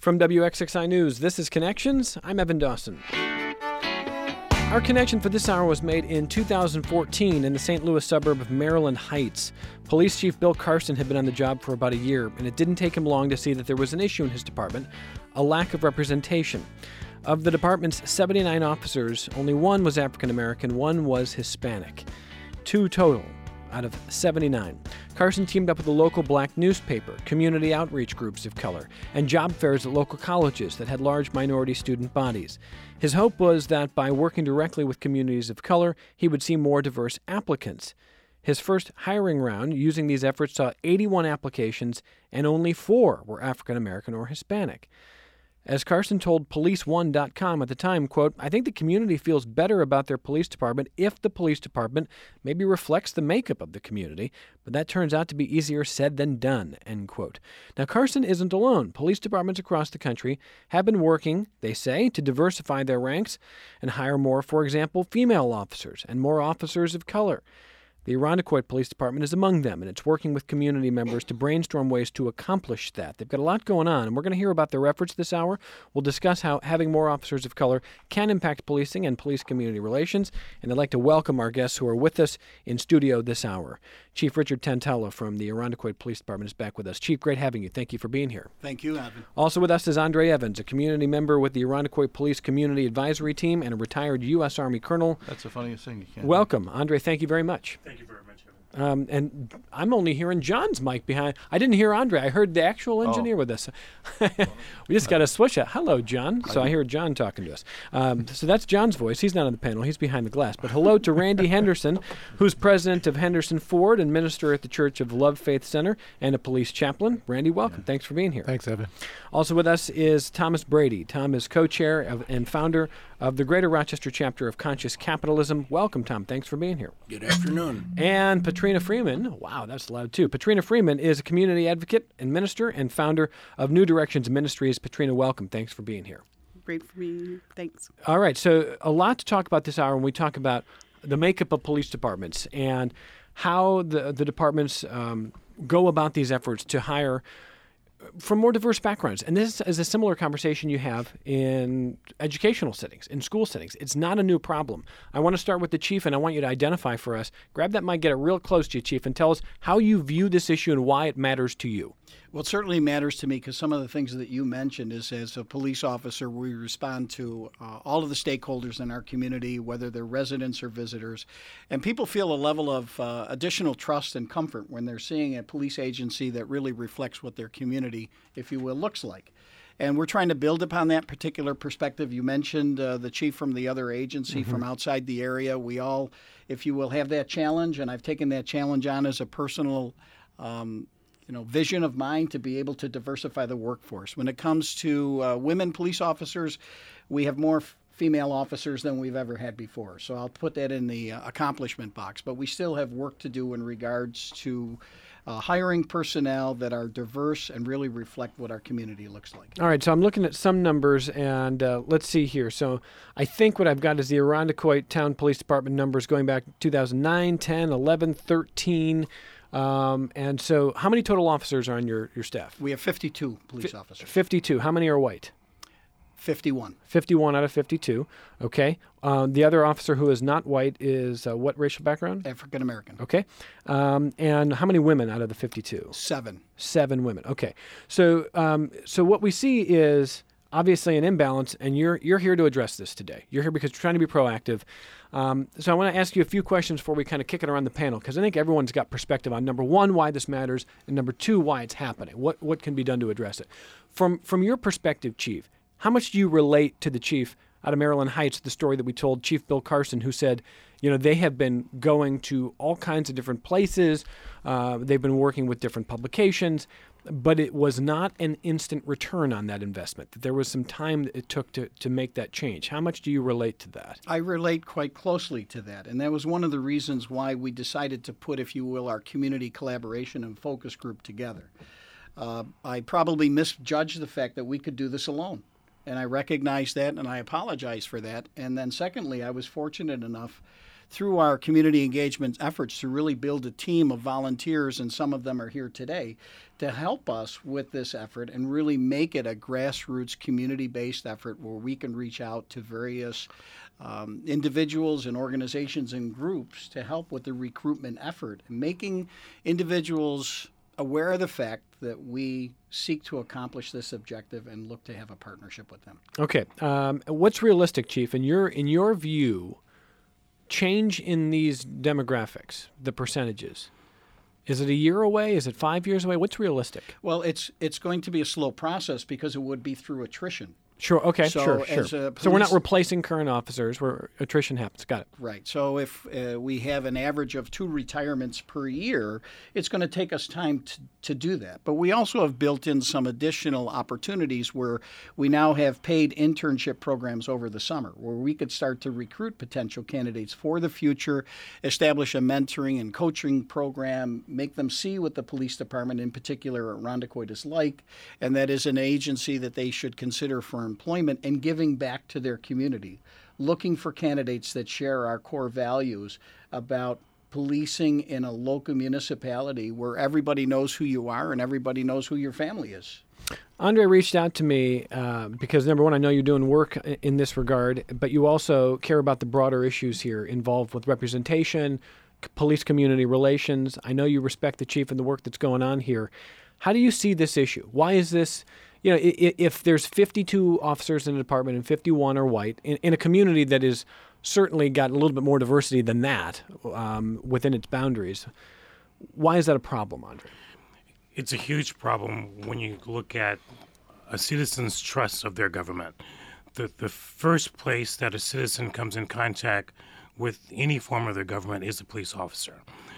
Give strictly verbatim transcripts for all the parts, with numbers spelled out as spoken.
From W X X I News, this is Connections. I'm Evan Dawson. Our connection for this hour was made in two thousand fourteen in the Saint Louis suburb of Maryland Heights. Police Chief Bill Carson had been on the job for about a year, and it didn't take him long to see that there was an issue in his department, a lack of representation. Of the department's seventy-nine officers, only one was African American, one was Hispanic. Two total out of seventy-nine. Carson teamed up with a local black newspaper, community outreach groups of color, and job fairs at local colleges that had large minority student bodies. His hope was that by working directly with communities of color, he would see more diverse applicants. His first hiring round using these efforts saw eighty-one applications, and only four were African American or Hispanic. As Carson told police one dot com at the time, quote, "I think the community feels better about their police department if the police department maybe reflects the makeup of the community, but that turns out to be easier said than done," end quote. Now, Carson isn't alone. Police departments across the country have been working, they say, to diversify their ranks and hire more, for example, female officers and more officers of color. The Irondequoit Police Department is among them, and it's working with community members to brainstorm ways to accomplish that. They've got a lot going on, and we're going to hear about their efforts this hour. We'll discuss how having more officers of color can impact policing and police-community relations, and I'd like to welcome our guests who are with us in studio this hour. Chief Richard Tantella from the Irondequoit Police Department is back with us. Chief, great having you. Thank you for being here. Thank you, Evan. Also with us is Andre Evans, a community member with the Irondequoit Police Community Advisory Team and a retired U S Army colonel. That's the funniest thing you can. Welcome. Andre, thank you very much. Thank you very much, Evan. Um, and I'm only hearing John's mic behind. I didn't hear Andre. I heard the actual engineer oh. with us. We just got to switch it. Hello, John. So I hear John talking to us. Um, so that's John's voice. He's not on the panel. He's behind the glass. But hello to Randy Henderson, who's president of Henderson Ford and minister at the Church of Love Faith Center and a police chaplain. Randy, welcome. Yeah. Thanks for being here. Thanks, Evan. Also with us is Thomas Brady. Tom is co-chair of, and founder of the Greater Rochester chapter of Conscious Capitalism. Welcome, Tom. Thanks for being here. Good afternoon. And Patrina Freeman. Wow, that's loud, too. Patrina Freeman is a community advocate and minister and founder of New Directions Ministries. Patrina, welcome. Thanks for being here. Great for me. Thanks. All right. So a lot to talk about this hour when we talk about the makeup of police departments and how the, the departments um, go about these efforts to hire from more diverse backgrounds. And this is a similar conversation you have in educational settings, in school settings. It's not a new problem. I want to start with the Chief, and I want you to identify for us. Grab that mic, get it real close to you, Chief, and tell us how you view this issue and why it matters to you. Well, it certainly matters to me because some of the things that you mentioned is, as a police officer, we respond to uh, all of the stakeholders in our community, whether they're residents or visitors. And people feel a level of uh, additional trust and comfort when they're seeing a police agency that really reflects what their community, if you will, looks like. And we're trying to build upon that particular perspective. You mentioned uh, the chief from the other agency, mm-hmm. from outside the area. We all, if you will, have that challenge, and I've taken that challenge on as a personal um you know, vision of mine to be able to diversify the workforce. When it comes to uh, women police officers, we have more f- female officers than we've ever had before. So I'll put that in the uh, accomplishment box. But we still have work to do in regards to uh, hiring personnel that are diverse and really reflect what our community looks like. All right, so I'm looking at some numbers, and uh, let's see here. So I think what I've got is the Irondequoit Town Police Department numbers going back two thousand nine, ten, eleven, thirteen. Um, and so how many total officers are on your, your staff? We have fifty-two police F- officers. fifty-two. How many are white? fifty-one. fifty-one out of fifty-two. Okay. Um, the other officer who is not white is uh, what racial background? African American. Okay. Um, and how many women out of the fifty-two? Seven. Seven women. Okay. So um, so what we see is obviously an imbalance, and you're you're here to address this today. You're here because you're trying to be proactive. Um, so I want to ask you a few questions before we kind of kick it around the panel, because I think everyone's got perspective on, number one, why this matters, and number two, why it's happening. What what can be done to address it? From from your perspective, Chief, how much do you relate to the Chief out of Maryland Heights, the story that we told, Chief Bill Carson, who said, you know, they have been going to all kinds of different places. Uh, they've been working with different publications, but it was not an instant return on that investment. There was some time that it took to, to make that change. How much do you relate to that? I relate quite closely to that, and that was one of the reasons why we decided to put, if you will, our community collaboration and focus group together. Uh, I probably misjudged the fact that we could do this alone, and I recognize that, and I apologize for that. And then secondly, I was fortunate enough through our community engagement efforts to really build a team of volunteers, and some of them are here today, to help us with this effort and really make it a grassroots community-based effort where we can reach out to various um, individuals and organizations and groups to help with the recruitment effort, making individuals aware of the fact that we seek to accomplish this objective and look to have a partnership with them. Okay. Um, what's realistic, Chief? In your in your view, change in these demographics, the percentages, is it a year away? Is it five years away? What's realistic? Well, it's it's going to be a slow process because it would be through attrition. Sure. Okay. So sure. as Sure. a So we're not police- replacing current officers. Where attrition happens. Got it. Right. So if uh, we have an average of two retirements per year, it's going to take us time to, to do that. But we also have built in some additional opportunities where we now have paid internship programs over the summer where we could start to recruit potential candidates for the future, establish a mentoring and coaching program, make them see what the police department in particular at Irondequoit is like, and that is an agency that they should consider for employment and giving back to their community, looking for candidates that share our core values about policing in a local municipality where everybody knows who you are and everybody knows who your family is. Andre reached out to me uh, because, number one, I know you're doing work i- in this regard, but you also care about the broader issues here involved with representation, c- police community relations. I know you respect the chief and the work that's going on here. How do you see this issue? Why is this, you know, if, if there's fifty-two officers in the department and fifty-one are white, in, in a community that is certainly got a little bit more diversity than that um, within its boundaries, why is that a problem, Andre? It's a huge problem when you look at a citizen's trust of their government. The, the first place that a citizen comes in contact with any form of their government is a police officer.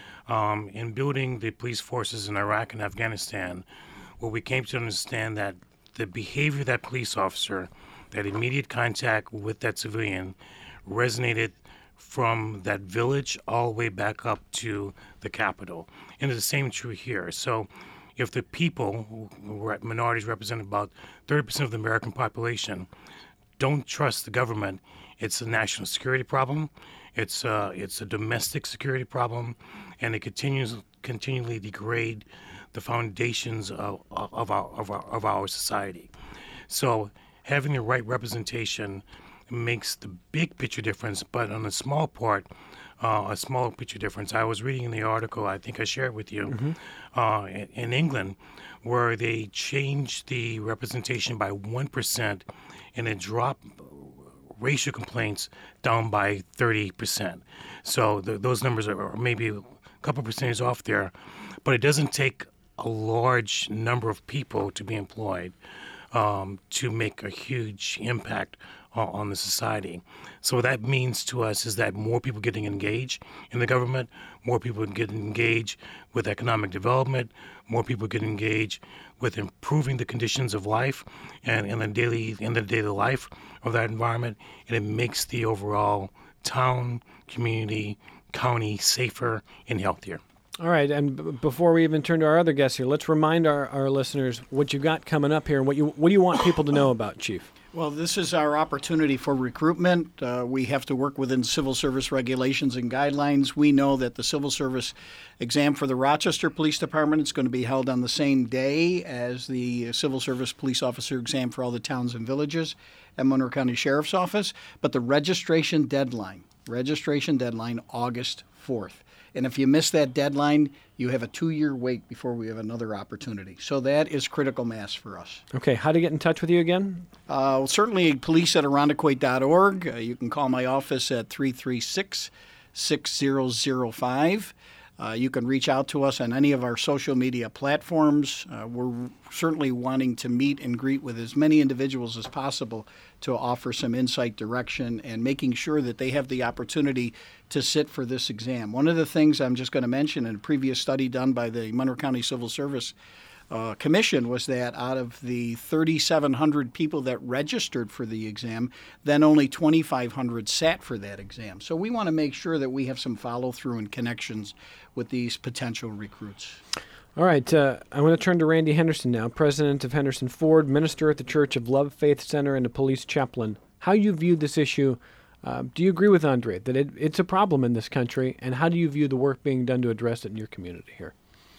Um, in building the police forces in Iraq and Afghanistan, where we came to understand that the behavior of that police officer, that immediate contact with that civilian, resonated from that village all the way back up to the capital. And it's the same true here. So if the people, who are minorities represent about thirty percent of the American population, don't trust the government, it's a national security problem, it's a, it's a domestic security problem, and it continues continually degrade the foundations of, of, our, of, our, of our society. So having the right representation makes the big picture difference, but on a small part, uh, a small picture difference. I was reading in the article, I think I shared with you, mm-hmm. uh, in, in England, where they changed the representation by one percent and it dropped racial complaints down by thirty percent. So the, those numbers are, are maybe a couple percentage off there, but it doesn't take a large number of people to be employed um, to make a huge impact on, on the society. So what that means to us is that more people getting engaged in the government, more people getting engaged with economic development, more people getting engaged with improving the conditions of life and in the daily in the daily life of that environment, and it makes the overall town, community, county safer and healthier. All right, and b- before we even turn to our other guests here, let's remind our, our listeners what you got coming up here and what you what do you want people to know about, Chief? Well, this is our opportunity for recruitment. Uh, we have to work within civil service regulations and guidelines. We know that the civil service exam for the Rochester Police Department is going to be held on the same day as the civil service police officer exam for all the towns and villages at Monroe County Sheriff's Office. But the registration deadline, registration deadline, August fourth. And if you miss that deadline, you have a two-year wait before we have another opportunity. So that is critical mass for us. Okay, how to get in touch with you again? Uh, well, certainly police at irondequoit dot org. Uh, you can call my office at three three six, six zero zero five. Uh, you can reach out to us on any of our social media platforms. Uh, we're certainly wanting to meet and greet with as many individuals as possible to offer some insight, direction, and making sure that they have the opportunity to sit for this exam. One of the things I'm just going to mention in a previous study done by the Monroe County Civil Service Uh, commission was that out of the thirty-seven hundred people that registered for the exam, then only twenty-five hundred sat for that exam. So we want to make sure that we have some follow-through and connections with these potential recruits. All right, uh, I want to turn to Randy Henderson now, president of Henderson Ford, minister at the Church of Love Faith Center, and a police chaplain. How you view this issue Uh, do you agree with Andre that it, it's a problem in this country, and how do you view the work being done to address it in your community here?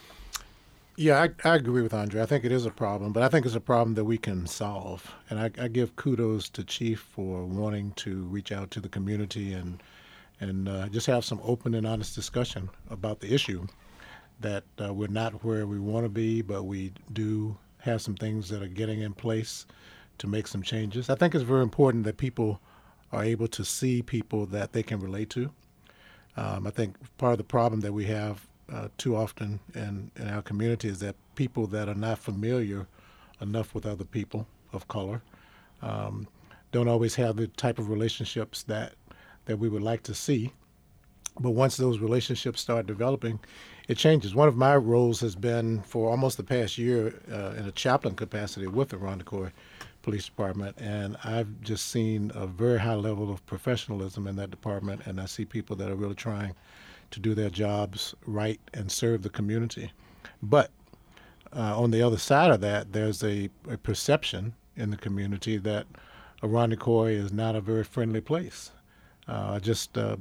Yeah, I, I agree with Andre. I think it is a problem, but I think it's a problem that we can solve. And I, I give kudos to Chief for wanting to reach out to the community and and uh, just have some open and honest discussion about the issue, that uh, we're not where we want to be, but we do have some things that are getting in place to make some changes. I think it's very important that people are able to see people that they can relate to. Um, I think part of the problem that we have uh, too often in, in our community is that people that are not familiar enough with other people of color um, don't always have the type of relationships that, that we would like to see. But once those relationships start developing, it changes. One of my roles has been for almost the past year uh, in a chaplain capacity with the Irondequoit Police Department, and I've just seen a very high level of professionalism in that department, and I see people that are really trying to do their jobs right and serve the community. But uh, on the other side of that, there's a, a perception in the community that Irondequoit is not a very friendly place. Uh, I just uh,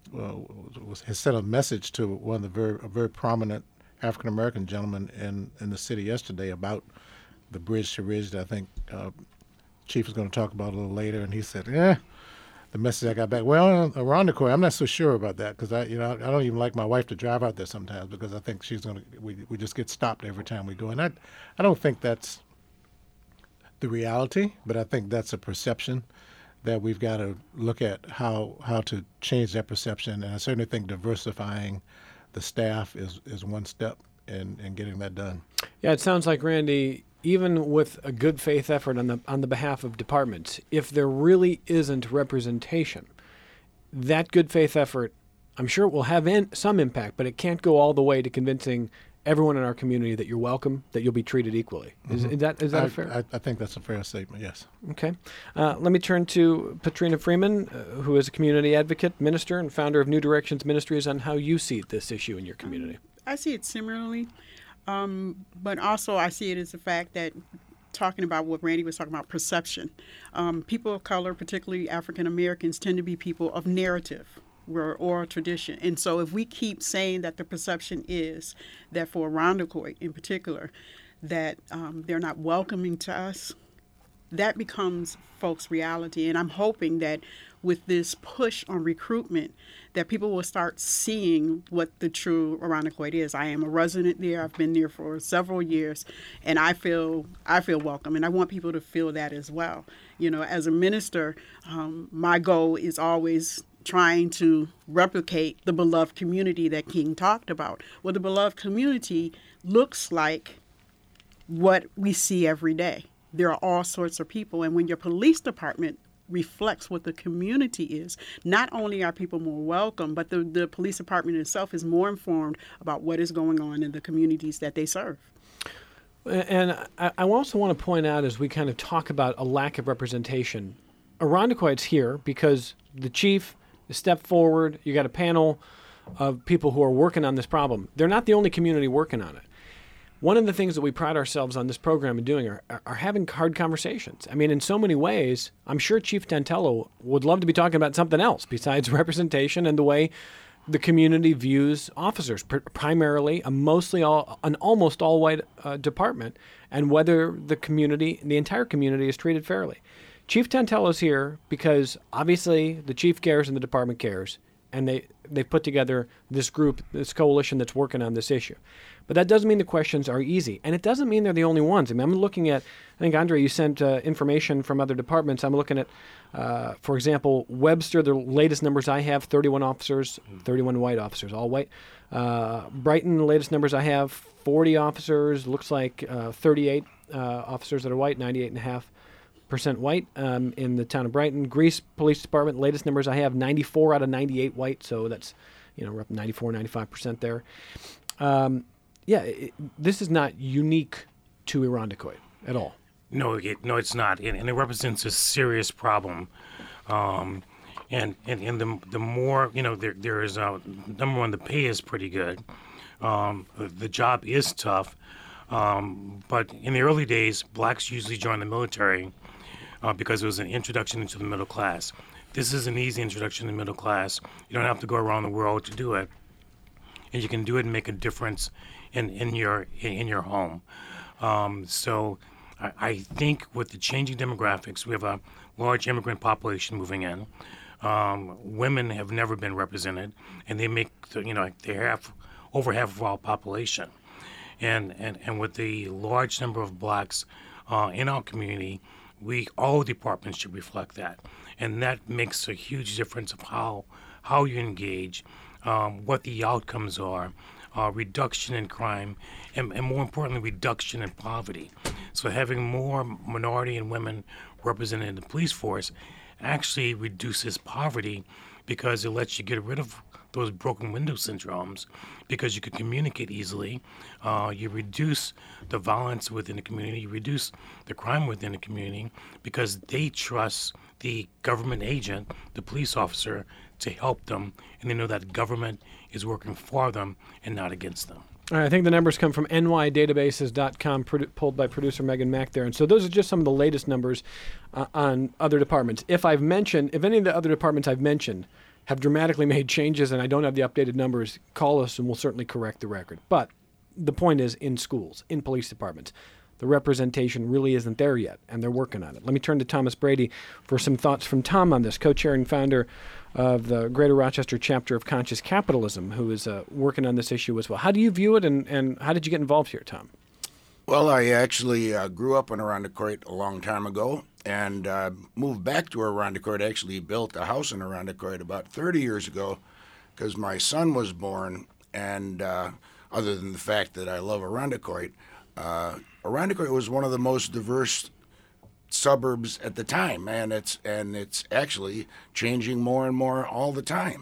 was, has sent a message to one of the very, a very prominent African-American gentleman in, in the city yesterday about the bridge to ridge that I think uh, Chief is going to talk about a little later, and he said, "Yeah." The message I got back, well, Irondequoit, I'm not so sure about that, because I, you know, I don't even like my wife to drive out there sometimes because I think she's going to. We we just get stopped every time we go, and I, I don't think that's the reality, but I think that's a perception that we've got to look at how how to change that perception, and I certainly think diversifying the staff is is one step in in getting that done. Yeah, it sounds like, Randy, even with a good faith effort on the on the behalf of departments, if there really isn't representation, that good faith effort, I'm sure it will have in, some impact, but it can't go all the way to convincing everyone in our community that you're welcome, that you'll be treated equally. Is, Mm-hmm. is that is that I, fair? I, I think that's a fair statement, yes. Okay. Uh, let me turn to Patrina Freeman, uh, who is a community advocate, minister, and founder of New Directions Ministries, on how you see this issue in your community. I see it similarly, um, but also I see it as the fact that talking about what Randy was talking about, perception. Um, people of color, particularly African Americans, tend to be people of narrative or oral tradition. And so if we keep saying that the perception is that for Irondequoit in particular, that um, they're not welcoming to us, that becomes folks' reality. And I'm hoping that with this push on recruitment, that people will start seeing what the true Irondequoit is. I am a resident there. I've been there for several years, and I feel I feel welcome, and I want people to feel that as well. You know, as a minister, um, my goal is always trying to replicate the beloved community that King talked about. Well, the beloved community looks like what we see every day. There are all sorts of people, and when your police department reflects what the community is, not only are people more welcome, but the, the police department itself is more informed about what is going on in the communities that they serve. And I, I also want to point out, as we kind of talk about a lack of representation, Irondequoit's here because the chief stepped forward. You got a panel of people who are working on this problem. They're not the only community working on it. One of the things that we pride ourselves on this program in doing are, are having hard conversations. I mean, in so many ways, I'm sure Chief Tantello would love to be talking about something else besides representation and the way the community views officers, pr- primarily a mostly all, an almost all-white uh, department, and whether the community, the entire community, is treated fairly. Chief Tantello's here because obviously the chief cares and the department cares, and they they've put together this group, this coalition that's working on this issue. But that doesn't mean the questions are easy, and it doesn't mean they're the only ones. I mean, I'm looking at, I think, Andre, you sent uh, information from other departments. I'm looking at, uh, for example, Webster, the latest numbers I have, thirty-one officers, thirty-one white officers, all white. Uh, Brighton, the latest numbers I have, forty officers, looks like uh, thirty-eight uh, officers that are white, ninety-eight point five percent white um, in the town of Brighton. Greece Police Department, latest numbers I have, ninety-four out of ninety-eight white, so that's, you know, we're up ninety-four, ninety-five percent there. Um, yeah, it, this is not unique to Irondequoit at all. No, it, no, it's not, and, and it represents a serious problem. Um, and, and and the the more, you know, there there is uh, number one, the pay is pretty good. Um, the job is tough, um, but in the early days, blacks usually joined the military uh, because it was an introduction into the middle class. this is an easy introduction to the middle class. You don't have to go around the world to do it, and you can do it and make a difference in, in your in your home. Um, so I, I think with the changing demographics, we have a large immigrant population moving in. Um, women have never been represented, and they make the, you know they're half over half of our population, and and, and with the large number of blacks uh, in our community, we all departments should reflect that, and that makes a huge difference of how how you engage, um, what the outcomes are, uh, reduction in crime, and, and more importantly, reduction in poverty. So having more minority and women represented in the police force actually reduces poverty because it lets you get rid of those broken window syndromes because you can communicate easily. Uh, you reduce the violence within the community. You reduce the crime within the community because they trust the government agent, the police officer, to help them, and they know that government is working for them and not against them. All right, I think the numbers come from N Y databases dot com, produ- pulled by producer Megan Mack there. And so those are just some of the latest numbers uh, on other departments. If I've mentioned, if any of the other departments I've mentioned have dramatically made changes and I don't have the updated numbers, call us and we'll certainly correct the record. But the point is, in schools, in police departments, the representation really isn't there yet, and they're working on it. Let me turn to Thomas Brady for some thoughts from Tom on this, co-chair and founder of the Greater Rochester chapter of Conscious Capitalism, who is uh, working on this issue as well. How do you view it, and, and how did you get involved here, Tom? Well, I actually uh, grew up in Irondequoit a long time ago and uh, moved back to Irondequoit. Actually built a house in Irondequoit about thirty years ago because my son was born, and uh, other than the fact that I love Irondequoit, uh, Irondequoit was one of the most diverse suburbs at the time, and it's and it's actually changing more and more all the time.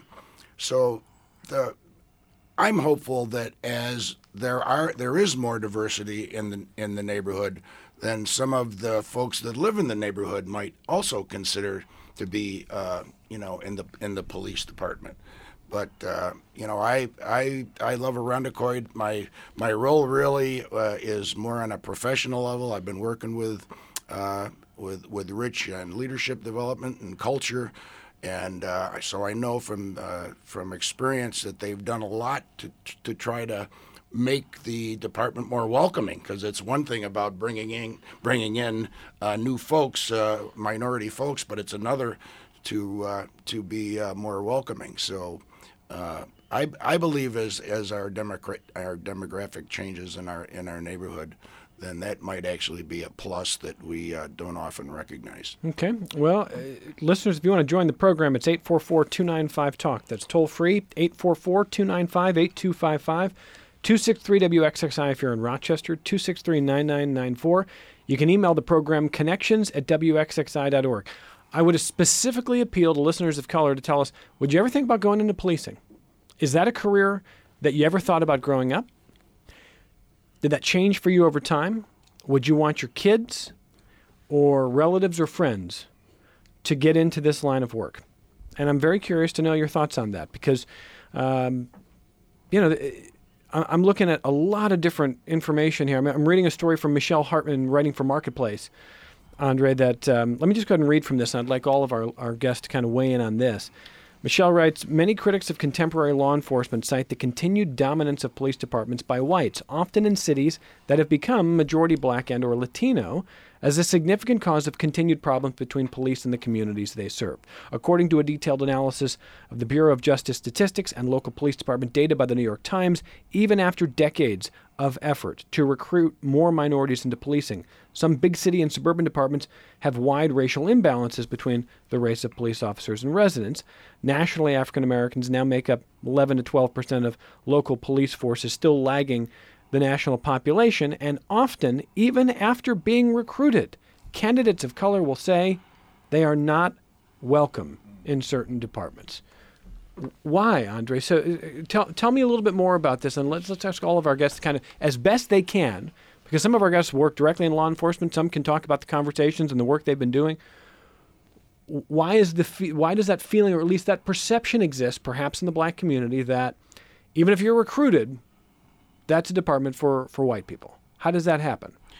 So the I'm hopeful that as there are there is more diversity in the in the neighborhood, then some of the folks that live in the neighborhood might also consider to be uh, you know in the in the police department. But uh, you know, I I I love Irondequoit. My my role really uh, is more on a professional level. I've been working with uh, with with Rich on leadership development and culture, and uh, so I know from uh, from experience that they've done a lot to to try to make the department more welcoming. Because it's one thing about bringing in bringing in uh, new folks, uh, minority folks, but it's another to uh, to be uh, more welcoming. So. Uh, I, I believe as as our democrat our demographic changes in our in our neighborhood, then that might actually be a plus that we uh, don't often recognize. Okay. Well, uh, listeners, if you want to join the program, it's eight four four, two nine five, talk. That's toll free, eight four four, two nine five, eight two five five, two six three W X X I if you're in Rochester, two six three, nine nine nine four. You can email the program connections at W X X I dot org. I would specifically appeal to listeners of color to tell us, would you ever think about going into policing? Is that a career that you ever thought about growing up? Did that change for you over time? Would you want your kids or relatives or friends to get into this line of work? And I'm very curious to know your thoughts on that because, um, you know, I'm looking at a lot of different information here. I'm reading a story from Michelle Hartman writing for Marketplace, Andre, that um, let me just go ahead and read from this. And I'd like all of our, our guests to kind of weigh in on this. Michelle writes, many critics of contemporary law enforcement cite the continued dominance of police departments by whites, often in cities that have become majority black and or Latino, as a significant cause of continued problems between police and the communities they serve. According to a detailed analysis of the Bureau of Justice Statistics and local police department data by the New York Times, even after decades of effort to recruit more minorities into policing, some big city and suburban departments have wide racial imbalances between the race of police officers and residents. Nationally, African Americans now make up eleven to twelve percent of local police forces, still lagging the national population, and often, even after being recruited, candidates of color will say they are not welcome in certain departments. Why, Andre? So uh, tell tell me a little bit more about this, and let's let's ask all of our guests kind of, as best they can, because some of our guests work directly in law enforcement, some can talk about the conversations and the work they've been doing. Why is the fe- why does that feeling, or at least that perception exist, perhaps in the black community, that even if you're recruited, that's a department for, for white people? How does that happen?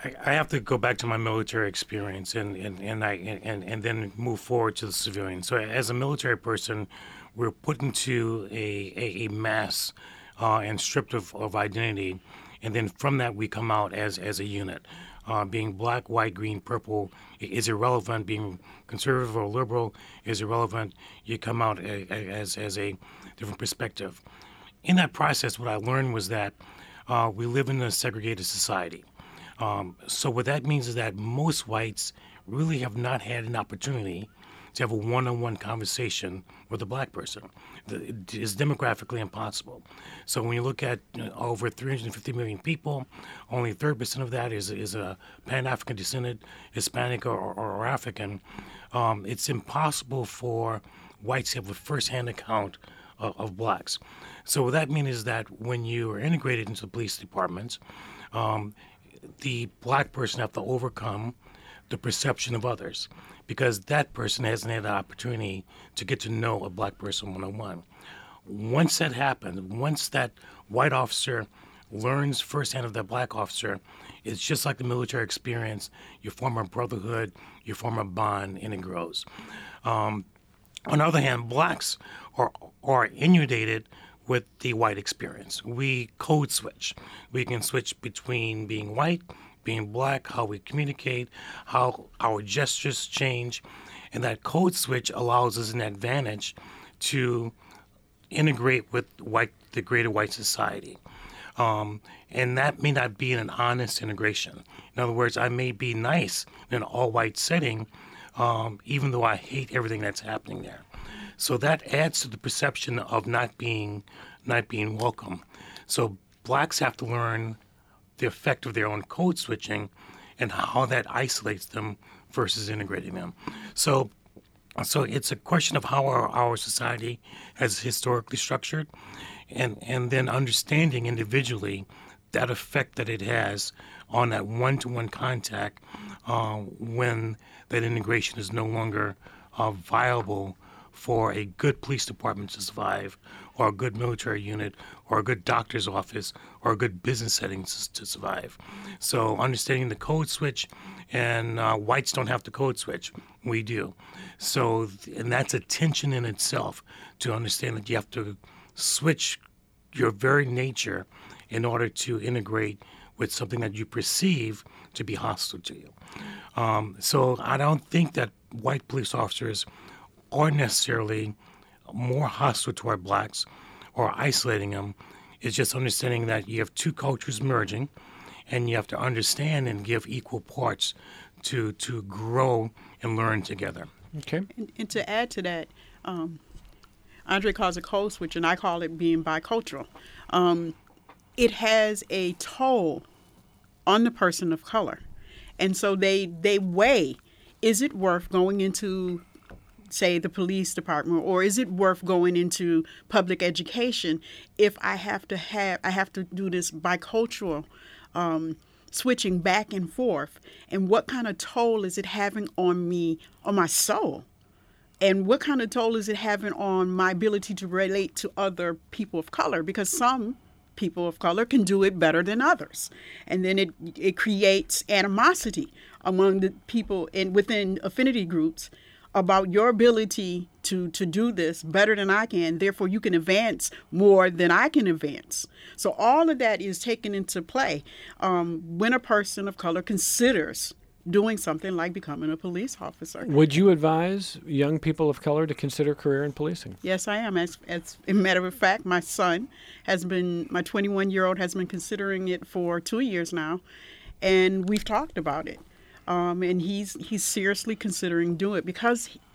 I, I have to go back to my military experience and, and, and I and, and then move forward to the civilian. So as a military person, we're put into a, a, a mass uh, and stripped of, of identity, and then from that we come out as, as a unit. Uh, being black, white, green, purple is irrelevant. Being conservative or liberal is irrelevant. You come out a, a, as, as a different perspective. In that process, what I learned was that uh, we live in a segregated society. Um, so what that means is that most whites really have not had an opportunity to have a one-on-one conversation with a black person. It is demographically impossible. So when you look at you know, over three hundred fifty million people, only thirty percent of that is is a Pan-African descended, Hispanic or, or, or African. Um, it's impossible for whites to have a first-hand account of, of blacks. So what that means is that when you are integrated into the police departments, um, the black person have to overcome the perception of others because that person hasn't had the opportunity to get to know a black person one-on-one. Once that happens, once that white officer learns firsthand of that black officer, it's just like the military experience. You form a brotherhood, you form a bond, and it grows. Um, on the other hand, blacks are, are inundated with the white experience. We code switch. We can switch between being white, being black, how we communicate, how our gestures change. And that code switch allows us an advantage to integrate with white, the greater white society. Um, and that may not be an honest integration. In other words, I may be nice in an all-white setting, um, even though I hate everything that's happening there. So that adds to the perception of not being not being welcome. So blacks have to learn the effect of their own code switching and how that isolates them versus integrating them. So so it's a question of how our, our society has historically structured and, and then understanding individually that effect that it has on that one-to-one contact uh, when that integration is no longer uh, viable for a good police department to survive, or a good military unit, or a good doctor's office, or a good business setting to survive. So understanding the code switch, and uh, whites don't have to code switch. We do. So, and that's a tension in itself to understand that you have to switch your very nature in order to integrate with something that you perceive to be hostile to you. Um, so I don't think that white police officers are necessarily more hostile toward blacks or isolating them. It's just understanding that you have two cultures merging and you have to understand and give equal parts to to grow and learn together. Okay. And, and to add to that, um, Andre calls it code switch, and I call it being bicultural. Um, it has a toll on the person of color. And so they, they weigh, is it worth going into, say, the police department, or is it worth going into public education if I have to have I have to do this bicultural um, switching back and forth? And what kind of toll is it having on me, on my soul? And what kind of toll is it having on my ability to relate to other people of color? Because some people of color can do it better than others. And then it it creates animosity among the people in within affinity groups about your ability to, to do this better than I can. Therefore, you can advance more than I can advance. So all of that is taken into play um, when a person of color considers doing something like becoming a police officer. Would you advise young people of color to consider career in policing? Yes, I am. As, as a matter of fact, my son has been, my twenty-one-year-old has been considering it for two years now, and we've talked about it. Um, and he's he's seriously considering doing it because he,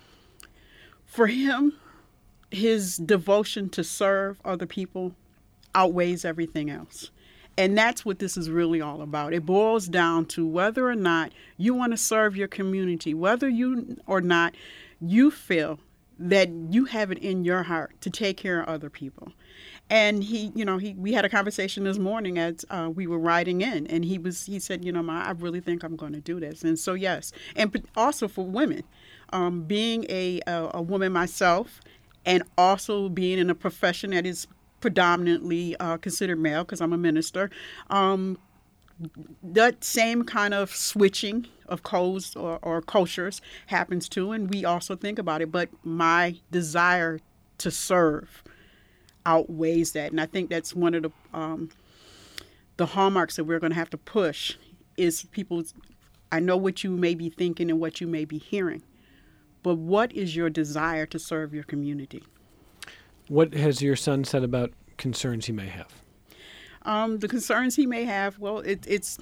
for him, his devotion to serve other people outweighs everything else. And that's what this is really all about. It boils down to whether or not you want to serve your community, whether you or not you feel that you have it in your heart to take care of other people. And he, you know, he we had a conversation this morning as uh, we were riding in, and he was he said, you know, Ma, I really think I'm going to do this. And so yes, and also for women, um, being a, a a woman myself, and also being in a profession that is predominantly uh, considered male because I'm a minister. Um, that same kind of switching of codes or, or cultures happens too, and we also think about it. But my desire to serve outweighs that, and I think that's one of the um, the hallmarks that we're going to have to push is people's. I know what you may be thinking and what you may be hearing, but what is your desire to serve your community? What has your son said about concerns he may have? Um, the concerns he may have, well, it, it's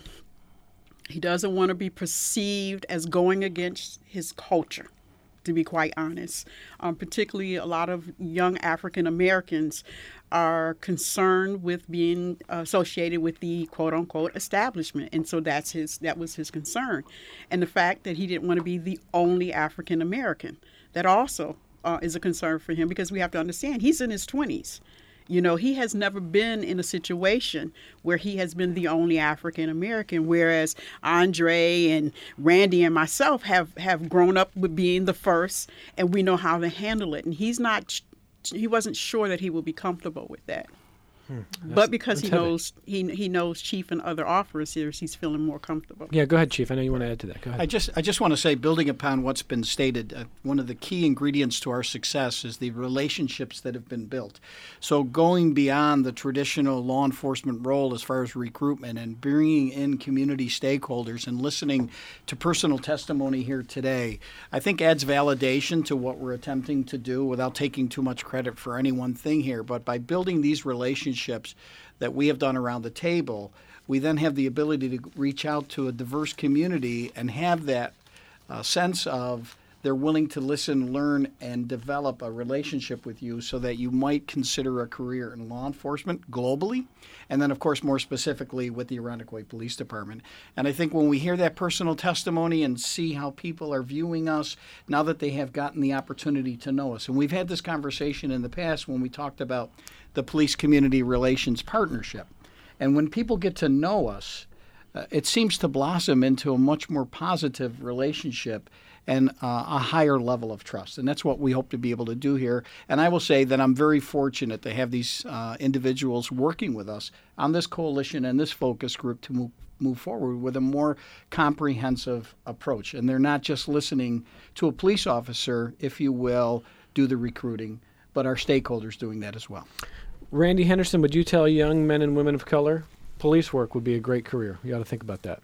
he doesn't want to be perceived as going against his culture, to be quite honest. Um, particularly a lot of young African Americans are concerned with being associated with the quote unquote establishment. And so that's his that was his concern. And the fact that he didn't want to be the only African American, that also uh, is a concern for him, because we have to understand he's in his twenties. You know, he has never been in a situation where he has been the only African American, whereas Andre and Randy and myself have, have grown up with being the first, and we know how to handle it. And he's not, he wasn't sure that he would be comfortable with that. Hmm. But because he heavy. knows he he knows Chief and other officers, he's feeling more comfortable. Yeah, go ahead, Chief. I know you want to add to that. Go ahead. I just I just want to say, building upon what's been stated, uh, one of the key ingredients to our success is the relationships that have been built. So going beyond the traditional law enforcement role as far as recruitment and bringing in community stakeholders and listening to personal testimony here today, I think adds validation to what we're attempting to do without taking too much credit for any one thing here. But by building these relationships that we have done around the table, we then have the ability to reach out to a diverse community and have that uh, sense of they're willing to listen, learn, and develop a relationship with you so that you might consider a career in law enforcement globally, and then, of course, more specifically with the Irondequoit Police Department. And I think when we hear that personal testimony and see how people are viewing us now that they have gotten the opportunity to know us, and we've had this conversation in the past when we talked about the Police Community Relations Partnership. And when people get to know us, uh, it seems to blossom into a much more positive relationship and uh, a higher level of trust. And that's what we hope to be able to do here. And I will say that I'm very fortunate to have these uh, individuals working with us on this coalition and this focus group to move move forward with a more comprehensive approach. And they're not just listening to a police officer, if you will, do the recruiting, but our stakeholders doing that as well. Randy Henderson, would you tell young men and women of color police work would be a great career? You ought to think about that.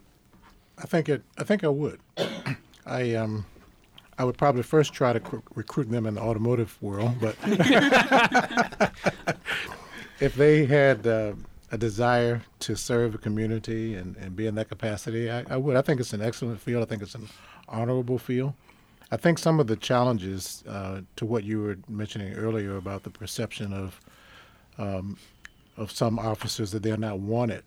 I think it. I think I would. I um, I would probably first try to cr- recruit them in the automotive world, but if they had uh, a desire to serve a community and, and be in that capacity, I, I would. I think it's an excellent field. I think it's an honorable field. I think some of the challenges uh, to what you were mentioning earlier about the perception of um, of some officers that they're not wanted,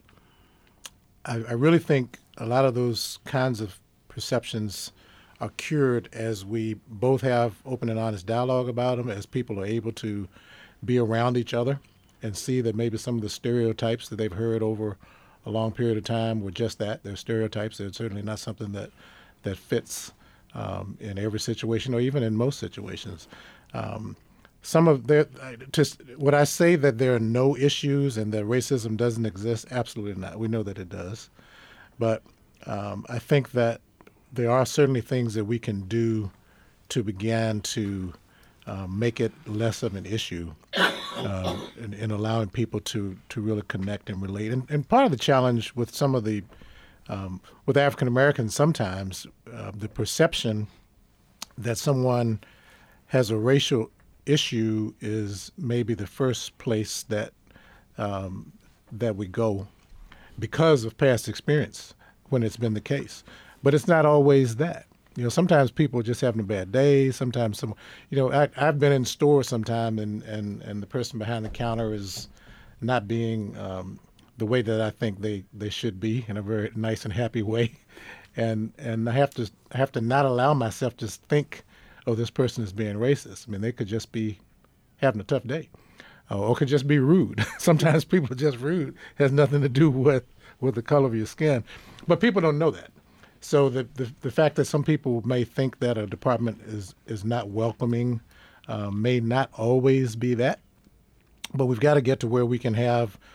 I, I really think a lot of those kinds of perceptions are cured as we both have open and honest dialogue about them, as people are able to be around each other and see that maybe some of the stereotypes that they've heard over a long period of time were just that. They're stereotypes. They're certainly not something that, that fits um, in every situation or even in most situations. Um, some of their, just would I say that there are no issues and that racism doesn't exist? Absolutely not. We know that it does. But um, I think that there are certainly things that we can do to begin to uh, make it less of an issue uh, in, in allowing people to, to really connect and relate. And, and part of the challenge with some of the, um, with African Americans sometimes, uh, the perception that someone has a racial issue is maybe the first place that um, that we go because of past experience when it's been the case. But it's not always that. You know, sometimes people are just having a bad day. Sometimes some, you know, I, I've been in stores sometime and, and, and the person behind the counter is not being um, the way that I think they, they should be, in a very nice and happy way. And and I have to I have to not allow myself to think, oh, this person is being racist. I mean, they could just be having a tough day. Uh, or could just be rude. Sometimes people are just rude. It has nothing to do with, with the color of your skin. But people don't know that. So the, the the fact that some people may think that a department is, is not welcoming uh, may not always be that. But we've got to get to where we can have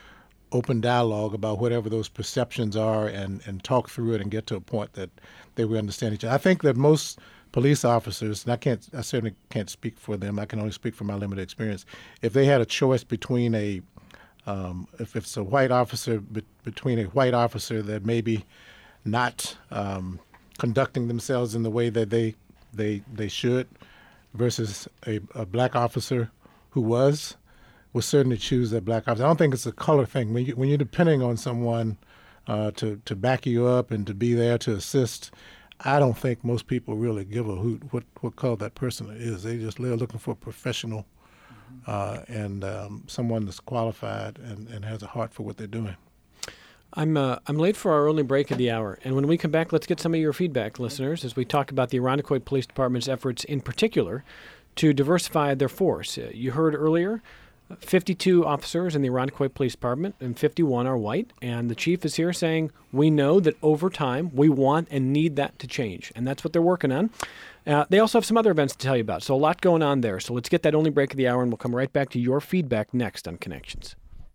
open dialogue about whatever those perceptions are and, and talk through it and get to a point that they will understand each other. I think that most police officers, and I can't, I certainly can't speak for them. I can only speak from my limited experience. If they had a choice between a, um, if it's a white officer, be, between a white officer that maybe not um, conducting themselves in the way that they they they should, versus a, a black officer who was, would certainly choose that black officer. I don't think it's a color thing. When you when you're depending on someone uh, to to back you up and to be there to assist, I don't think most people really give a hoot what, what color that person is. They just they're looking for a professional uh, and um, someone that's qualified and, and has a heart for what they're doing. I'm uh, I'm late for our early break of the hour, and when we come back, let's get some of your feedback, listeners, as we talk about the Irondequoit Police Department's efforts in particular to diversify their force. Uh, you heard earlier, fifty-two officers in the Irondequoit Police Department, and fifty-one are white, and the chief is here saying we know that over time we want and need that to change, and that's what they're working on. Uh, they also have some other events to tell you about, so a lot going on there. So let's get that only break of the hour, and we'll come right back to your feedback next on Connections.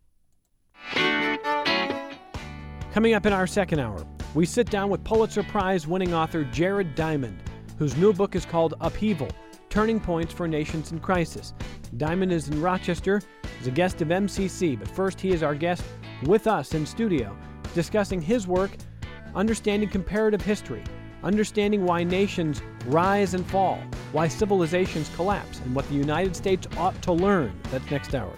Coming up in our second hour, we sit down with Pulitzer Prize-winning author Jared Diamond, whose new book is called Upheaval, Turning Points for Nations in Crisis. Diamond is in Rochester as a guest of M C C, but first he is our guest with us in studio, discussing his work, understanding comparative history, understanding why nations rise and fall, why civilizations collapse, and what the United States ought to learn. That's next hour.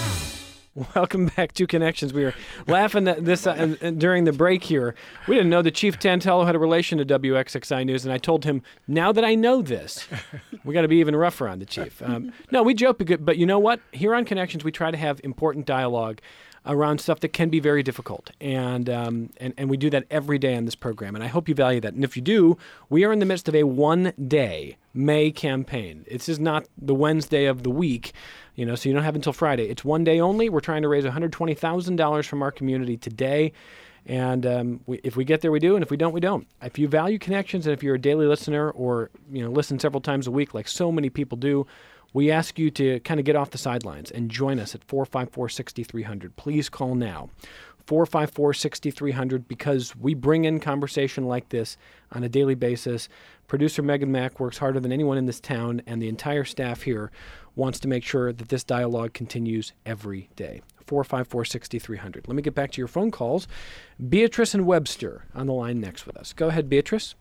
Welcome back to Connections. We were laughing at this uh, during the break here. We didn't know that Chief Tantello had a relation to W X X I News, and I told him, now that I know this, we got to be even rougher on the chief. Um, no, we joke, but you know what? Here on Connections, we try to have important dialogue around stuff that can be very difficult, and, um, and and we do that every day on this program, and I hope you value that. And if you do, we are in the midst of a one-day May campaign. This is not the Wednesday of the week, you know, so you don't have until Friday. It's one day only. We're trying to raise one hundred twenty thousand dollars from our community today, and um, we, if we get there, we do, and if we don't, we don't. If you value Connections, and if you're a daily listener or, you know, listen several times a week like so many people do, we ask you to kind of get off the sidelines and join us at four five four, six three zero zero. Please call now, four five four, six three zero zero, because we bring in conversation like this on a daily basis. Producer Megan Mack works harder than anyone in this town, and the entire staff here wants to make sure that this dialogue continues every day. four five four, six three zero zero. Let me get back to your phone calls. Beatrice and Webster on the line next with us. Go ahead, Beatrice.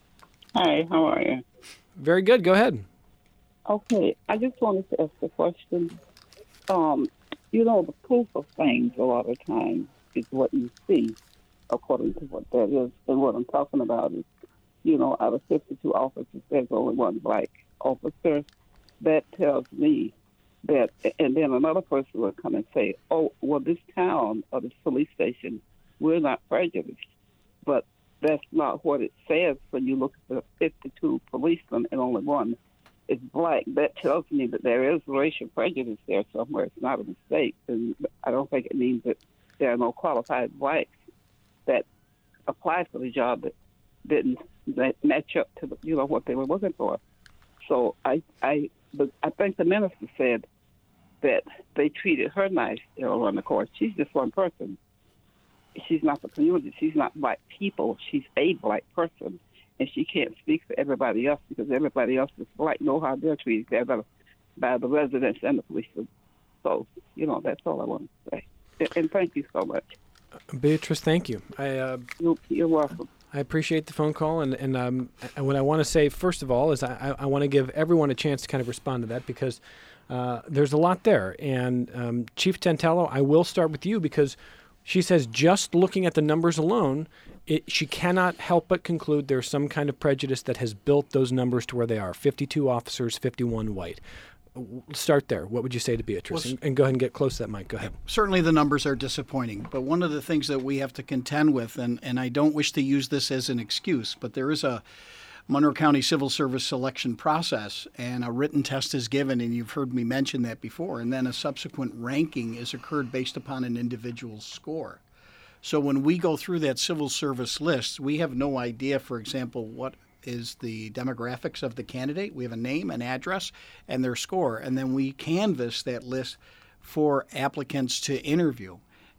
Hi, how are you? Very good. Go ahead. Okay, I just wanted to ask a question. Um, you know, the proof of things a lot of times is what you see, according to what that is. And what I'm talking about is, you know, out of fifty-two officers, there's only one black officer. That tells me that, and then another person will come and say, oh, well, this town or this police station, we're not prejudiced. But that's not what it says when you look at the fifty-two policemen and only one is black. That tells me that there is racial prejudice there somewhere. It's not a mistake. And I don't think it means that there are no qualified blacks that applied for the job that didn't match up to the, you know, what they were looking for. So I I but I think the minister said that they treated her nice, you know, on the course. She's just one person. She's not the community. She's not black people. She's a black person. And she can't speak for everybody else because everybody else is black, know how they're treated there by, by the residents and the police. So, you know, that's all I want to say. And, and thank you so much. Beatrice, thank you. I, uh, you're, you're welcome. I appreciate the phone call. And, and um, what I want to say, first of all, is I, I want to give everyone a chance to kind of respond to that because uh, there's a lot there. And um, Chief Tantello, I will start with you because she says just looking at the numbers alone, It, she cannot help but conclude there's some kind of prejudice that has built those numbers to where they are. fifty-two officers, fifty-one white. Start there. What would you say to Beatrice? Well, and, and go ahead and get close to that mic. Go ahead. Certainly the numbers are disappointing, but one of the things that we have to contend with, and, and I don't wish to use this as an excuse, but there is a Monroe County Civil Service selection process, and a written test is given, and you've heard me mention that before, and then a subsequent ranking is occurred based upon an individual's score. So when we go through that civil service list, we have no idea, for example, what is the demographics of the candidate. We have a name, an address, and their score. And then we canvass that list for applicants to interview.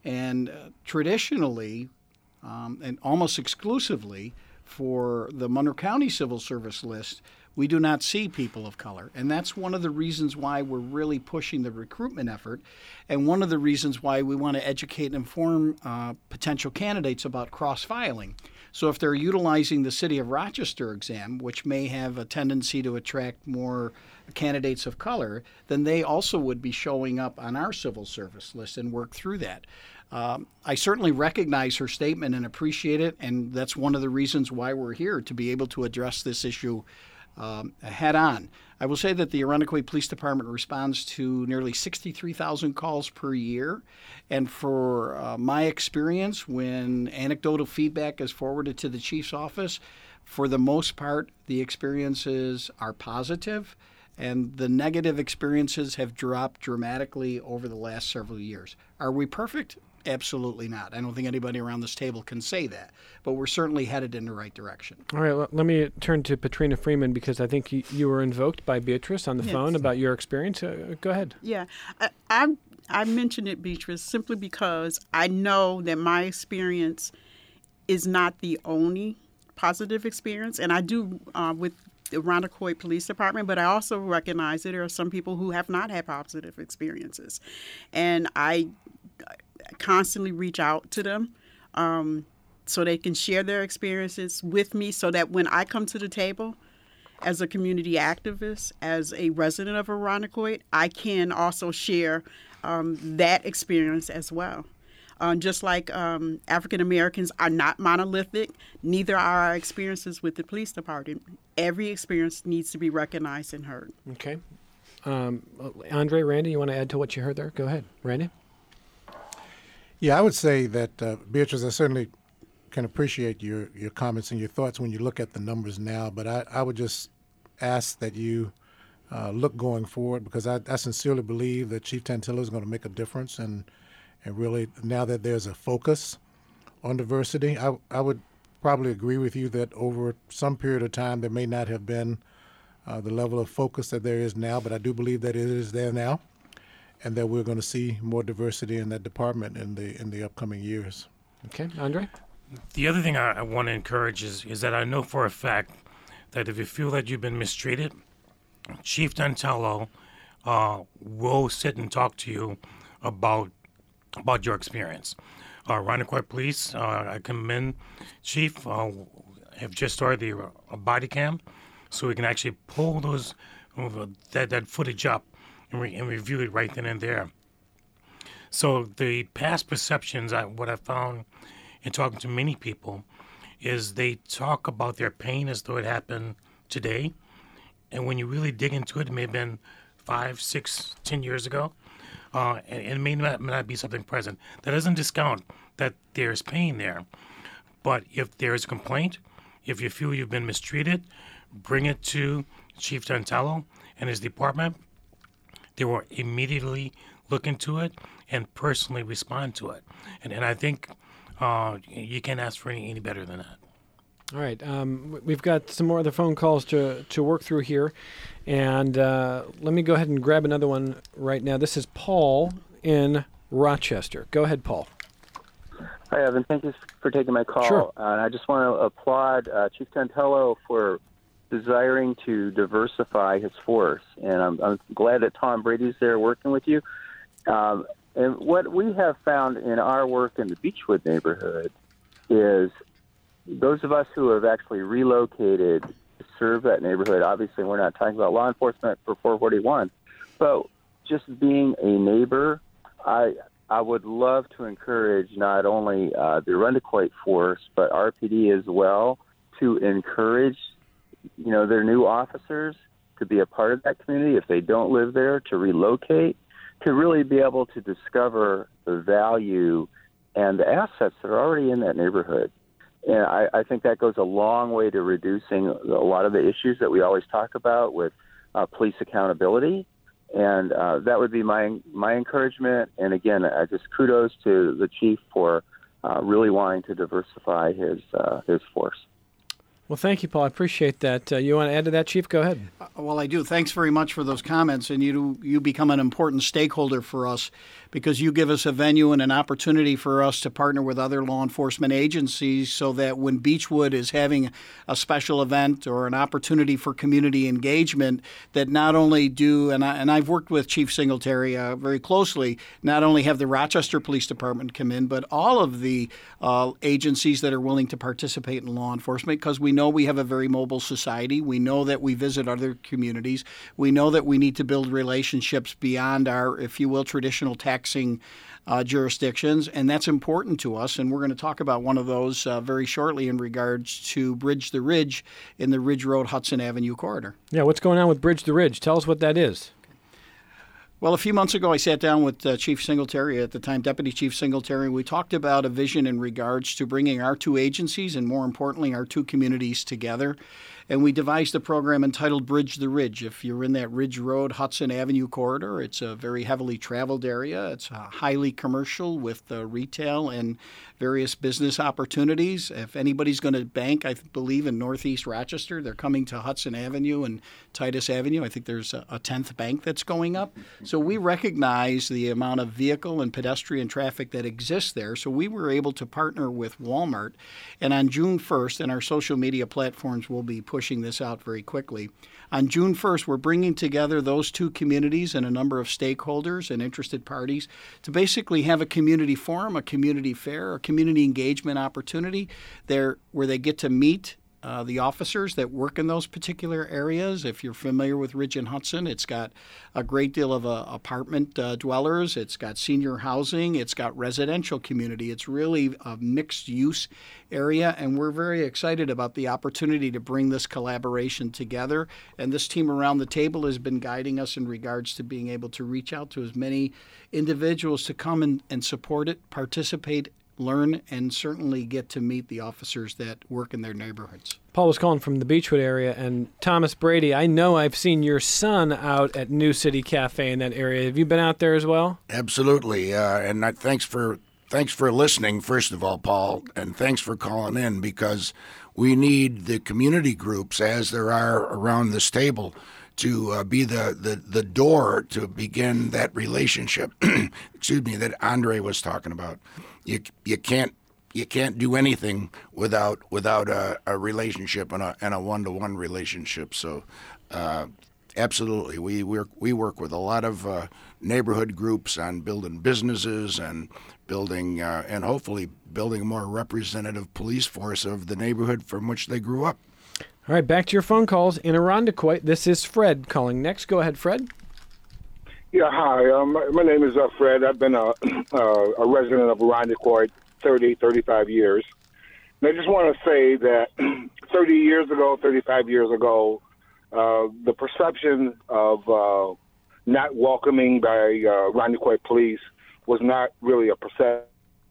And uh, traditionally, um, and almost exclusively for the Monroe County Civil Service list, we do not see people of color. And that's one of the reasons why we're really pushing the recruitment effort, and one of the reasons why we want to educate and inform uh, potential candidates about cross-filing. So if they're utilizing the City of Rochester exam, which may have a tendency to attract more candidates of color, then they also would be showing up on our civil service list and work through that. Um, I certainly recognize her statement and appreciate it, and that's one of the reasons why we're here, to be able to address this issue um, head on. I will say that the Irondequoit Police Department responds to nearly sixty-three thousand calls per year, and for uh, my experience, when anecdotal feedback is forwarded to the chief's office, for the most part, the experiences are positive, and the negative experiences have dropped dramatically over the last several years. Are we perfect? Absolutely not. I don't think anybody around this table can say that, but we're certainly headed in the right direction. All right, well, let me turn to Patrina Freeman, because I think you, you were invoked by Beatrice on the Yes. phone about your experience. Uh, go ahead. Yeah, I, I I mentioned it, Beatrice, simply because I know that my experience is not the only positive experience, and I do uh, with the Irondequoit Police Department, but I also recognize that there are some people who have not had positive experiences, and I constantly reach out to them um, so they can share their experiences with me, so that when I come to the table as a community activist, as a resident of Irondequoit, I can also share um, that experience as well. Um, just like um, African Americans are not monolithic, neither are our experiences with the police department. Every experience needs to be recognized and heard. Okay. Um, Andre, Randy, you want to add to what you heard there? Go ahead. Randy? Yeah, I would say that, uh, Beatrice, I certainly can appreciate your, your comments and your thoughts when you look at the numbers now, but I, I would just ask that you uh, look going forward, because I, I sincerely believe that Chief Tantillo is going to make a difference, and and really, now that there's a focus on diversity, I, I would probably agree with you that over some period of time there may not have been uh, the level of focus that there is now, but I do believe that it is there now, and that we're going to see more diversity in that department in the in the upcoming years. Okay, Andre? The other thing I, I want to encourage is, is that I know for a fact that if you feel that you've been mistreated, Chief Tantillo uh, will sit and talk to you about about your experience. Uh, Irondequoit Police, uh, I commend Chief, uh, have just started the uh, body cam, so we can actually pull those uh, that, that footage up and, re- and review it right then and there. So the past perceptions, I, what I found in talking to many people, is they talk about their pain as though it happened today, and when you really dig into it, it may have been five, six, ten years ago. Uh, and it may not, may not be something present. That doesn't discount that there's pain there. But if there's a complaint, if you feel you've been mistreated, bring it to Chief Tantillo and his department. They will immediately look into it and personally respond to it. And, and I think uh, you can't ask for any, any better than that. All right. Um, we've got some more other phone calls to, to work through here. And uh, let me go ahead and grab another one right now. This is Paul in Rochester. Go ahead, Paul. Hi, Evan. Thank you for taking my call. Sure. Uh, and I just want to applaud uh, Chief Tantillo for desiring to diversify his force. And I'm, I'm glad that Tom Brady's there working with you. Um, and what we have found in our work in the Beechwood neighborhood is those of us who have actually relocated to serve that neighborhood, obviously we're not talking about law enforcement for four forty-one, but just being a neighbor, I I would love to encourage not only uh, the Irondequoit force, but R P D as well, to encourage, you know, their new officers to be a part of that community if they don't live there, to relocate, to really be able to discover the value and the assets that are already in that neighborhood. And I, I think that goes a long way to reducing a lot of the issues that we always talk about with uh, police accountability. And uh, that would be my my encouragement. And again, I just kudos to the chief for uh, really wanting to diversify his uh, his force. Well, thank you, Paul. I appreciate that. Uh, you want to add to that, Chief? Go ahead. Uh, well, I do. Thanks very much for those comments, and you you become an important stakeholder for us because you give us a venue and an opportunity for us to partner with other law enforcement agencies so that when Beechwood is having a special event or an opportunity for community engagement, that not only do, and, I, and I've worked with Chief Singletary uh, very closely, not only have the Rochester Police Department come in, but all of the uh, agencies that are willing to participate in law enforcement, because we know we have a very mobile society. We know that we visit other communities. We know that we need to build relationships beyond our, if you will, traditional taxing uh, jurisdictions, and that's important to us. And we're going to talk about one of those uh, very shortly in regards to Bridge the Ridge in the Ridge Road Hudson Avenue corridor. Yeah, what's going on with Bridge the Ridge? Tell us what that is. Well, a few months ago, I sat down with uh, Chief Singletary, at the time Deputy Chief Singletary. We talked about a vision in regards to bringing our two agencies and, more importantly, our two communities together. And we devised a program entitled Bridge the Ridge. If you're in that Ridge Road, Hudson Avenue corridor, it's a very heavily traveled area. It's uh, highly commercial with uh, retail and various business opportunities. If anybody's going to bank, I believe, in Northeast Rochester, they're coming to Hudson Avenue and Titus Avenue. I think there's a, a tenth bank that's going up. So we recognize the amount of vehicle and pedestrian traffic that exists there. So we were able to partner with Walmart. And on June first, and our social media platforms will be pushing this out very quickly. On June first, we're bringing together those two communities and a number of stakeholders and interested parties to basically have a community forum, a community fair, a community engagement opportunity there where they get to meet Uh, the officers that work in those particular areas. If you're familiar with Ridge and Hudson, it's got a great deal of uh, apartment uh, dwellers. It's got senior housing. It's got residential community. It's really a mixed-use area, and we're very excited about the opportunity to bring this collaboration together. And this team around the table has been guiding us in regards to being able to reach out to as many individuals to come and, and support it, participate, learn, and certainly get to meet the officers that work in their neighborhoods. Paul was calling from the Beechwood area, and Thomas Brady, I know I've seen your son out at New City Cafe in that area. Have you been out there as well? Absolutely, uh, and I, thanks for thanks for listening, first of all, Paul, and thanks for calling in, because we need the community groups, as there are around this table, to uh, be the, the, the door to begin that relationship, excuse me, that Andre was talking about. You you can't you can't do anything without without a, a relationship and a and a one to one relationship. So, uh, absolutely, we work we work with a lot of uh, neighborhood groups on building businesses and building uh, and hopefully building a more representative police force of the neighborhood from which they grew up. All right, back to your phone calls in Irondequoit. This is Fred calling next. Go ahead, Fred. Yeah, hi. Um, my, my name is uh, Fred. I've been a, uh, a resident of Irondequoit thirty, thirty-five years. And I just want to say that thirty years ago, thirty-five years ago, uh, the perception of uh, not welcoming by uh, Irondequoit police was not really a perception.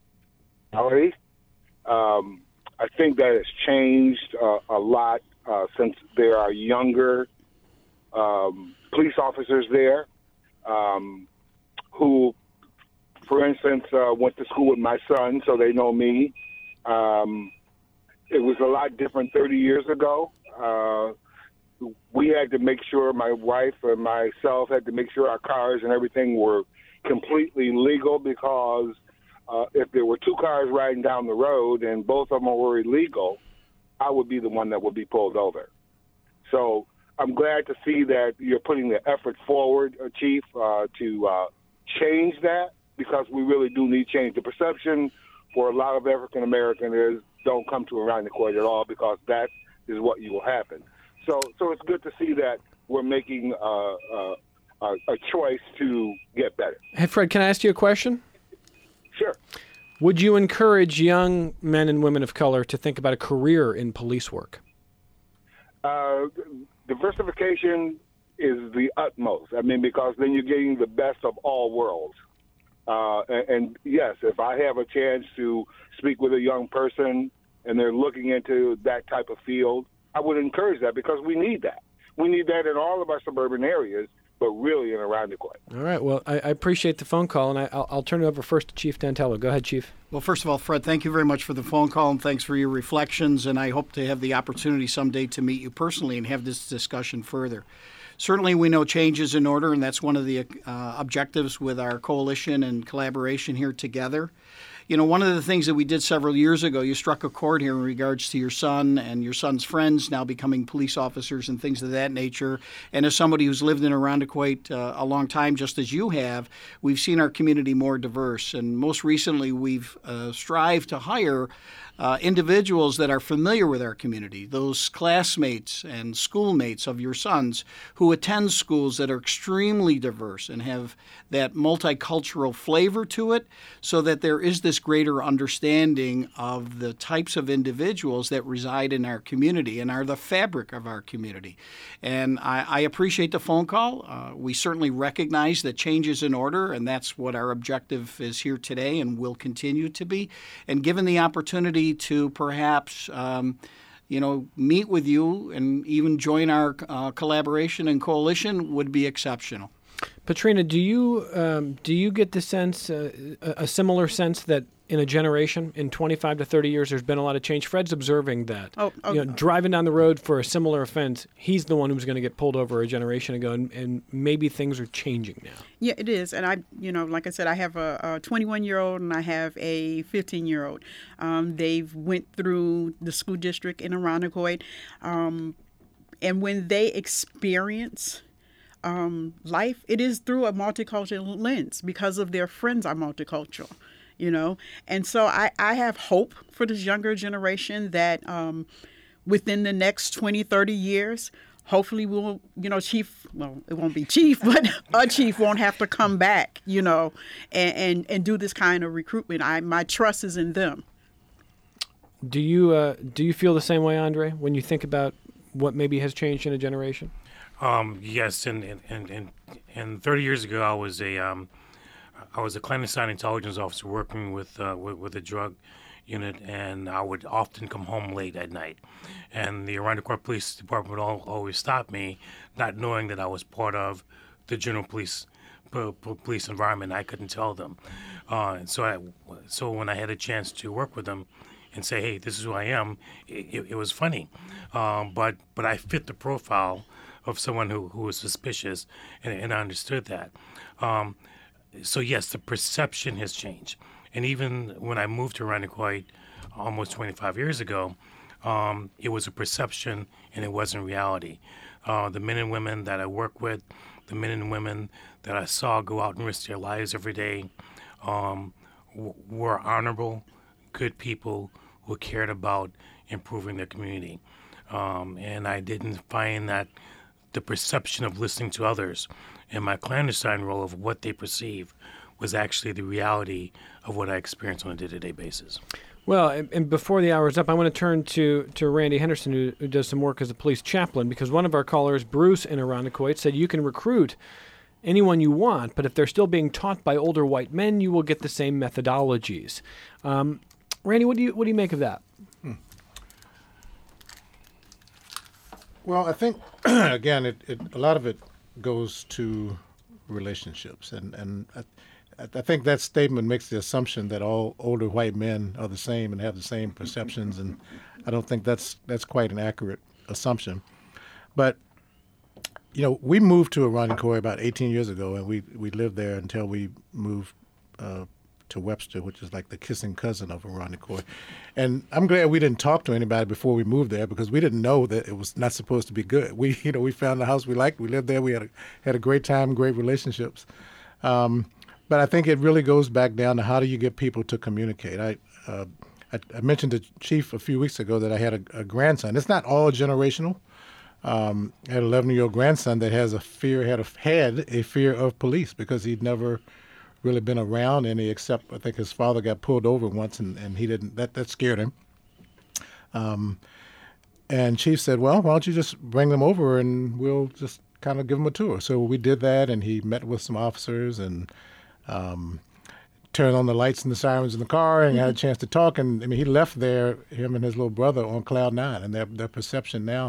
Um, I think that has changed uh, a lot uh, since there are younger um, police officers there. Um, who, for instance, uh, went to school with my son, so they know me. Um, it was a lot different thirty years ago. Uh, we had to make sure, my wife and myself had to make sure our cars and everything were completely legal, because uh, if there were two cars riding down the road and both of them were illegal, I would be the one that would be pulled over. So I'm glad to see that you're putting the effort forward, uh, Chief, uh, to uh, change that, because we really do need change. The perception for a lot of African Americans is don't come to Irondequoit at all, because that is what you will happen. So, so it's good to see that we're making uh, uh, a, a choice to get better. Hey, Fred, can I ask you a question? Sure. Would you encourage young men and women of color to think about a career in police work? Uh, diversification is the utmost. I mean, because then you're getting the best of all worlds. Uh, and, and yes, if I have a chance to speak with a young person and they're looking into that type of field, I would encourage that, because we need that. We need that in all of our suburban areas, but really in Irondequoit. All right. Well, I, I appreciate the phone call, and I, I'll, I'll turn it over first to Chief Tantello. Go ahead, Chief. Well, first of all, Fred, thank you very much for the phone call, and thanks for your reflections, and I hope to have the opportunity someday to meet you personally and have this discussion further. Certainly, we know change is in order, and that's one of the uh, objectives with our coalition and collaboration here together. You know, one of the things that we did several years ago, you struck a chord here in regards to your son and your son's friends now becoming police officers and things of that nature. And as somebody who's lived in Irondequoit uh, a long time, just as you have, we've seen our community more diverse. And most recently, we've uh, strived to hire Uh, individuals that are familiar with our community, those classmates and schoolmates of your sons who attend schools that are extremely diverse and have that multicultural flavor to it, so that there is this greater understanding of the types of individuals that reside in our community and are the fabric of our community. And I, I appreciate the phone call. Uh, we certainly recognize that change is in order, and that's what our objective is here today and will continue to be. And given the opportunity to perhaps, um, you know, meet with you and even join our uh, collaboration and coalition would be exceptional. Patrina, do you um, do you get the sense, uh, a a similar sense that in a generation, in twenty-five to thirty years, there's been a lot of change? Fred's observing that. Oh, oh, you know, driving down the road for a similar offense, he's the one who was going to get pulled over a generation ago, and, and maybe things are changing now. Yeah, it is. And I, you know, like I said, I have a twenty-one-year-old and I have a fifteen-year-old. Um, they've went through the school district in Irondequoit, um, and when they experience um, life, it is through a multicultural lens because of their friends are multicultural. You know, and so I, I have hope for this younger generation that um, within the next twenty, thirty years, hopefully we'll, you know, chief, well, it won't be chief, but a chief won't have to come back, you know, and, and, and do this kind of recruitment. I my trust is in them. Do you uh, do you feel the same way, Andre, when you think about what maybe has changed in a generation? Um, yes, and, and, and, and, and thirty years ago, I was a... Um, I was a clandestine intelligence officer working with, uh, with with a drug unit, and I would often come home late at night. And the Irondequoit Police Department would all, always stop me, not knowing that I was part of the general police p- p- police environment. I couldn't tell them. Uh, and so, I, so when I had a chance to work with them and say, "Hey, this is who I am," it, it, it was funny. Um, but but I fit the profile of someone who, who was suspicious, and, and I understood that. Um, So, yes, the perception has changed. And even when I moved to Irondequoit almost twenty-five years ago, um, it was a perception and it wasn't reality. Uh, the men and women that I work with, the men and women that I saw go out and risk their lives every day, um, w- were honorable, good people who cared about improving their community. Um, and I didn't find that the perception of listening to others and my clandestine role of what they perceive was actually the reality of what I experienced on a day-to-day basis. Well, and, and before the hour is up, I want to turn to, to Randy Henderson, who, who does some work as a police chaplain, because one of our callers, Bruce in Irondequoit, said you can recruit anyone you want, but if they're still being taught by older white men, you will get the same methodologies. Um, Randy, what do you what do you make of that? Hmm. Well, I think, again, it, it a lot of it goes to relationships, and and I, I think that statement makes the assumption that all older white men are the same and have the same perceptions, and I don't think that's that's quite an accurate assumption. But you know, we moved to Irondequoit about eighteen years ago, and we we lived there until we moved uh, to Webster, which is like the kissing cousin of Irondequoit. And I'm glad we didn't talk to anybody before we moved there, because we didn't know that it was not supposed to be good. We, you know, we found the house we liked. We lived there. We had a, had a great time, great relationships. Um, but I think it really goes back down to how do you get people to communicate. I, uh, I, I mentioned to Chief a few weeks ago that I had a, a grandson. It's not all generational. Um, I had an eleven-year-old grandson that has a fear, had a, had a fear of police because he'd never really been around any, except I think his father got pulled over once, and, and he didn't, that, that scared him. Um, and Chief said, well, why don't you just bring them over and we'll just kind of give them a tour. So we did that, and he met with some officers and um, turned on the lights and the sirens in the car, and had a chance to talk. And I mean, he left there, him and his little brother, on cloud nine, and their, their perception now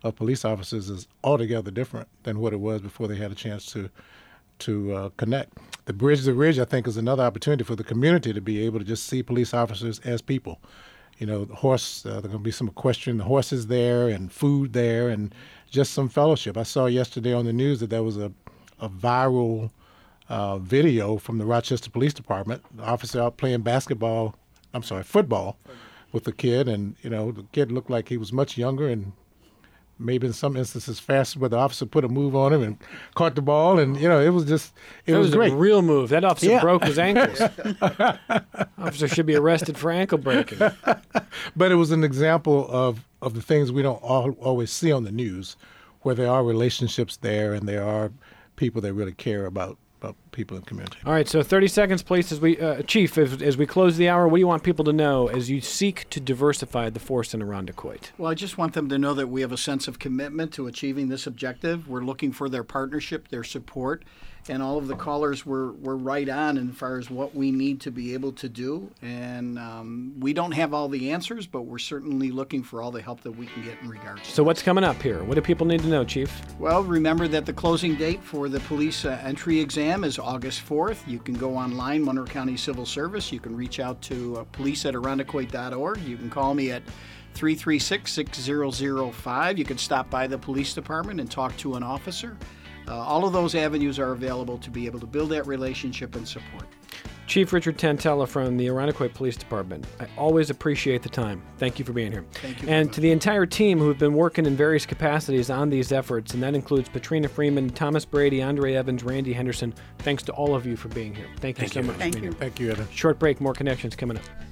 of police officers is altogether different than what it was before they had a chance to to uh, connect. The Bridge to the Ridge, I think, is another opportunity for the community to be able to just see police officers as people. You know, the horse, uh, there's going to be some equestrian horses there and food there and just some fellowship. I saw yesterday on the news that there was a, a viral uh, video from the Rochester Police Department, the officer out playing basketball, I'm sorry, football with the kid. And, you know, the kid looked like he was much younger and maybe in some instances faster, but the officer put a move on him and caught the ball. And, you know, it was just, it that was, was great. a real move. That officer Yeah. broke his ankles. Officer should be arrested for ankle breaking. But it was an example of, of the things we don't all, always see on the news, where there are relationships there and there are people that really care about, about people in the community. All right, so thirty seconds, please, as we, uh, Chief, as, as we close the hour, what do you want people to know as you seek to diversify the force in Irondequoit? Well, I just want them to know that we have a sense of commitment to achieving this objective. We're looking for their partnership, their support, and all of the callers were, were right on as far as what we need to be able to do. And um, we don't have all the answers, but we're certainly looking for all the help that we can get in regards to So what's coming up here? What do people need to know, Chief? Well, remember that the closing date for the police uh, entry exam is August fourth. You can go online, Monroe County Civil Service. You can reach out to uh, police at irondequoit dot org. You can call me at three three six, six zero zero five. You can stop by the police department and talk to an officer. Uh, all of those avenues are available to be able to build that relationship and support. Chief Richard Tantella from the Irondequoit Police Department. I always appreciate the time. Thank you for being here. Thank you very And much. to the entire team who have been working in various capacities on these efforts, and that includes Patrina Freeman, Thomas Brady, Andre Evans, Randy Henderson, thanks to all of you for being here. Thank you Thank so you. much. for Thank being you. here. Thank you, Evan. Short break, more connections coming up.